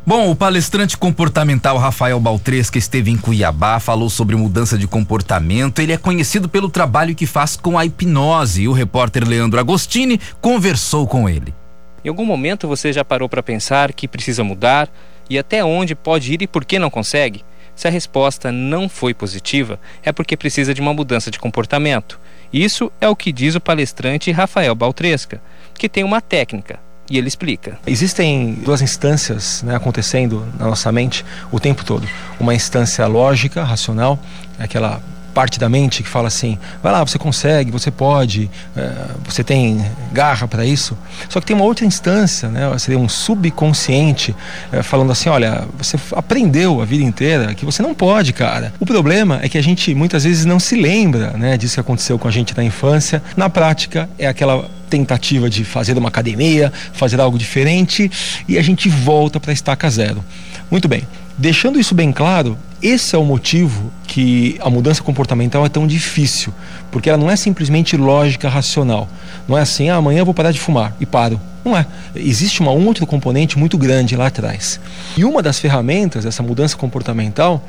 Bom, o palestrante comportamental Rafael Baltresca esteve em Cuiabá, falou sobre mudança de comportamento. Ele é conhecido pelo trabalho que faz com a hipnose. E o repórter Leandro Agostini conversou com ele. Em algum momento você já parou para pensar que precisa mudar e até onde pode ir e por que não consegue? Se a resposta não foi positiva, é porque precisa de uma mudança de comportamento. Isso é o que diz o palestrante Rafael Baltresca, que tem uma técnica. E ele explica. Existem duas instâncias, acontecendo na nossa mente o tempo todo. Uma instância lógica, racional, aquela parte da mente que fala assim: vai lá, você consegue, você pode, você tem garra para isso. Só que tem uma outra instância, seria um subconsciente, falando assim: olha, você aprendeu a vida inteira que você não pode, cara. O problema é que a gente muitas vezes não se lembra, disso que aconteceu com a gente na infância. Na prática, é aquela tentativa de fazer uma academia, fazer algo diferente, e a gente volta para a estaca zero. Muito bem, deixando isso bem claro, esse é o motivo que a mudança comportamental é tão difícil, porque ela não é simplesmente lógica racional. Não é assim: amanhã eu vou parar de fumar e paro. Não é. Existe um outro componente muito grande lá atrás. E uma das ferramentas dessa mudança comportamental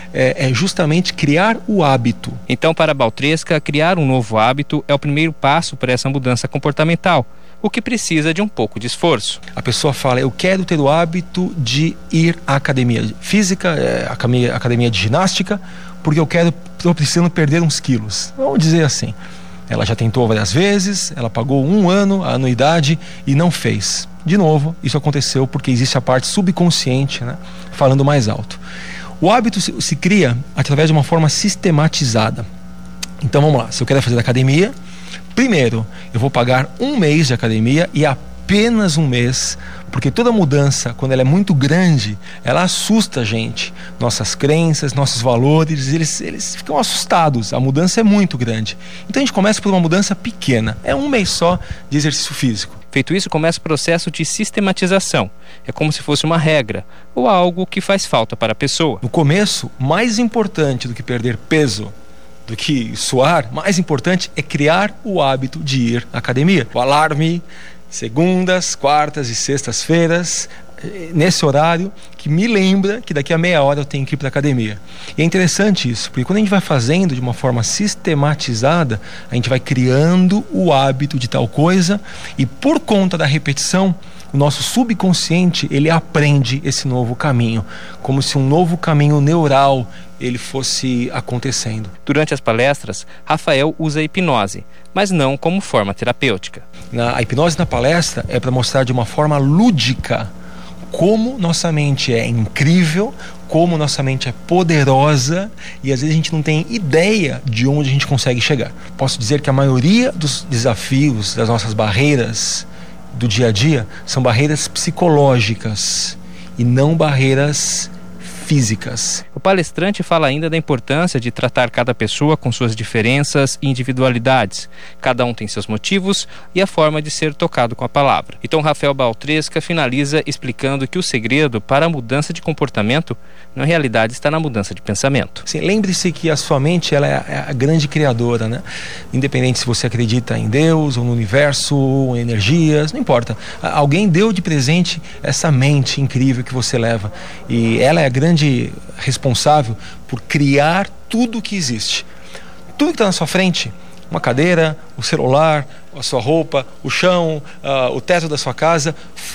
é justamente criar o hábito. Então, para Baltresca, criar um novo hábito é o primeiro passo para essa mudança comportamental, o que precisa de um pouco de esforço. A pessoa fala: eu quero ter o hábito de ir à academia física, academia de ginástica, porque estou precisando perder uns quilos. Vamos dizer assim. Ela já tentou várias vezes, ela pagou 1 ano, a anuidade, e não fez. De novo, isso aconteceu porque existe a parte subconsciente, falando mais alto. O hábito se cria através de uma forma sistematizada. Então vamos lá, se eu quero fazer academia, primeiro eu vou pagar 1 mês de academia, e apenas 1 mês, porque toda mudança, quando ela é muito grande, ela assusta a gente. Nossas crenças, nossos valores, eles ficam assustados. A mudança é muito grande. Então a gente começa por uma mudança pequena. É 1 mês só de exercício físico. Feito isso, começa o processo de sistematização. É como se fosse uma regra ou algo que faz falta para a pessoa. No começo, mais importante do que perder peso, do que suar, mais importante é criar o hábito de ir à academia. O alarme, segundas, quartas e sextas-feiras, nesse horário que me lembra que daqui a meia hora eu tenho que ir para a academia. E é interessante isso, porque quando a gente vai fazendo de uma forma sistematizada, a gente vai criando o hábito de tal coisa, e por conta da repetição, o nosso subconsciente, ele aprende esse novo caminho, como se um novo caminho neural ele fosse acontecendo. Durante as palestras, Rafael usa a hipnose, mas não como forma terapêutica. A hipnose na palestra é para mostrar de uma forma lúdica como nossa mente é incrível, como nossa mente é poderosa, e às vezes a gente não tem ideia de onde a gente consegue chegar. Posso dizer que a maioria dos desafios, das nossas barreiras do dia a dia, são barreiras psicológicas e não barreiras físicas. O palestrante fala ainda da importância de tratar cada pessoa com suas diferenças e individualidades. Cada um tem seus motivos e a forma de ser tocado com a palavra. Então Rafael Baltresca finaliza explicando que o segredo para a mudança de comportamento, na realidade, está na mudança de pensamento. Sim, lembre-se que a sua mente, ela é a grande criadora, Independente se você acredita em Deus ou no universo, ou em energias, não importa. Alguém deu de presente essa mente incrível que você leva, e ela é a grande responsável por criar tudo que existe. Tudo que está na sua frente, uma cadeira, o celular, a sua roupa, o chão, o teto da sua casa,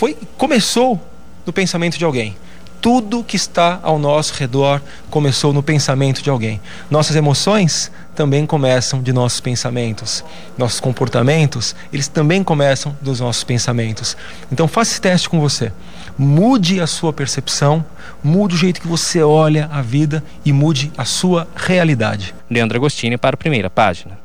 começou no pensamento de alguém. Tudo que está ao nosso redor começou no pensamento de alguém. Nossas emoções também começam de nossos pensamentos. Nossos comportamentos, eles também começam dos nossos pensamentos. Então faça esse teste com você. Mude a sua percepção, mude o jeito que você olha a vida e mude a sua realidade. Leandro Agostini para a Primeira Página.